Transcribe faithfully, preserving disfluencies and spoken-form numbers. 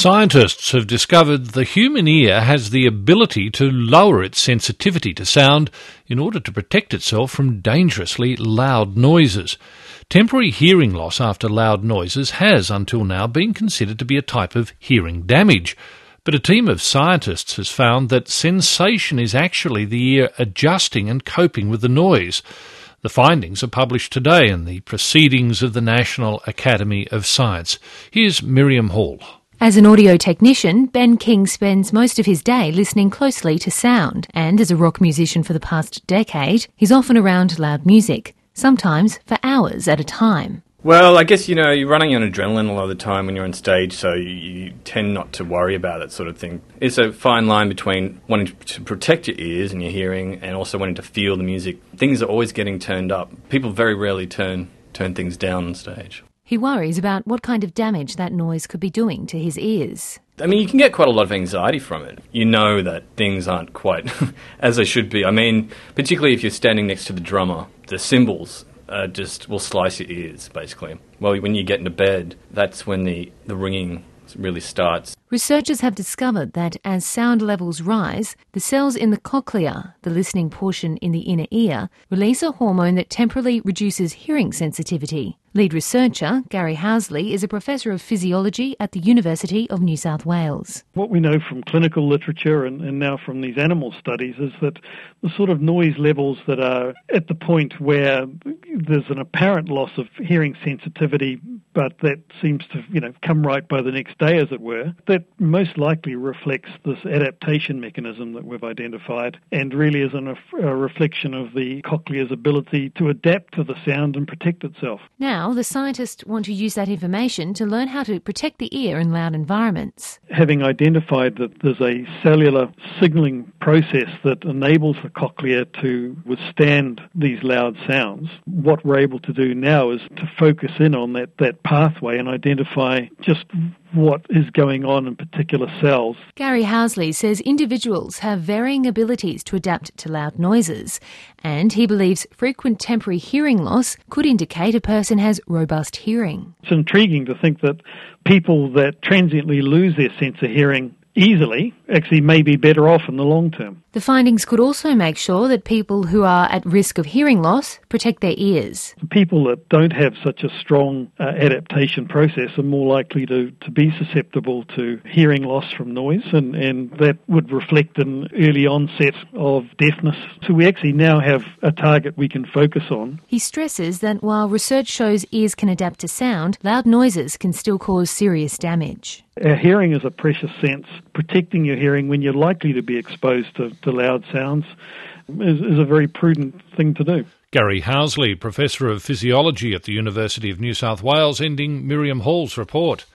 Scientists have discovered the human ear has the ability to lower its sensitivity to sound in order to protect itself from dangerously loud noises. Temporary hearing loss after loud noises has, until now, been considered to be a type of hearing damage. But a team of scientists has found that sensation is actually the ear adjusting and coping with the noise. The findings are published today in the Proceedings of the National Academy of Science. Here's Miriam Hall. As an audio technician, Ben King spends most of his day listening closely to sound, and as a rock musician for the past decade, he's often around loud music, sometimes for hours at a time. Well, I guess, you know, you're running on adrenaline a lot of the time when you're on stage, so you, you tend not to worry about that sort of thing. It's a fine line between wanting to protect your ears and your hearing and also wanting to feel the music. Things are always getting turned up. People very rarely turn turn things down on stage. He worries about what kind of damage that noise could be doing to his ears. I mean, you can get quite a lot of anxiety from it. You know that things aren't quite as they should be. I mean, particularly if you're standing next to the drummer, the cymbals uh, just will slice your ears, basically. Well, when you get into bed, that's when the, the ringing really starts. Researchers have discovered that as sound levels rise, the cells in the cochlea, the listening portion in the inner ear, release a hormone that temporarily reduces hearing sensitivity. Lead researcher Gary Housley is a professor of physiology at the University of New South Wales. What we know from clinical literature and, and now from these animal studies is that the sort of noise levels that are at the point where there's an apparent loss of hearing sensitivity, but that seems to, you know, come right by the next day, as it were, that most likely reflects this adaptation mechanism that we've identified and really is an, a reflection of the cochlea's ability to adapt to the sound and protect itself. Now, the scientists want to use that information to learn how to protect the ear in loud environments. Having identified that there's a cellular signalling process that enables the cochlea to withstand these loud sounds, what we're able to do now is to focus in on that, that pathway and identify just what is going on in particular cells. Gary Housley says individuals have varying abilities to adapt to loud noises, and he believes frequent temporary hearing loss could indicate a person has robust hearing. It's intriguing to think that people that transiently lose their sense of hearing easily actually may be better off in the long term. The findings could also make sure that people who are at risk of hearing loss protect their ears. People that don't have such a strong uh, adaptation process are more likely to, to be susceptible to hearing loss from noise, and, and that would reflect an early onset of deafness. So we actually now have a target we can focus on. He stresses that while research shows ears can adapt to sound, loud noises can still cause serious damage. Our hearing is a precious sense. Protecting your hearing when you're likely to be exposed to, to loud sounds is, is a very prudent thing to do. Gary Housley, Professor of Physiology at the University of New South Wales, ending Miriam Hall's report.